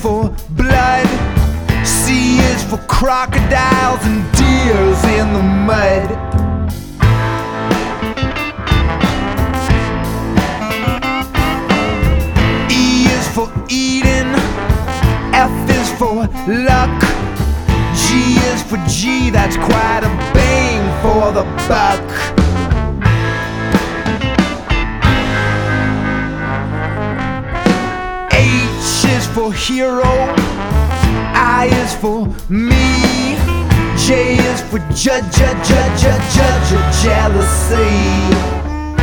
for blood. C is for crocodiles and deers in the mud. E is for Eden. F is for luck. G is for G, that's quite a bang for the buck. H is for hero. I is for me. J is for judge, jealousy.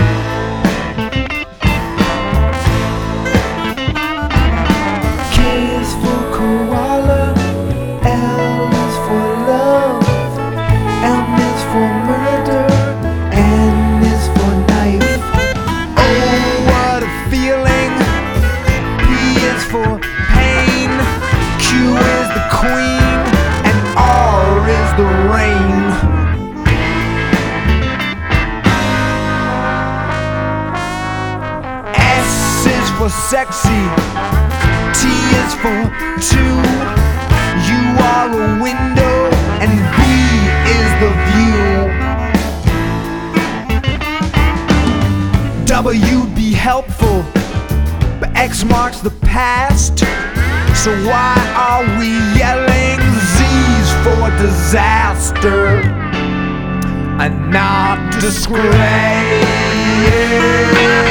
For sexy, T is for two. You are a window and B is the view. W'd be helpful, but X marks the past. So why are we yelling? Z's for disaster and not disgrace.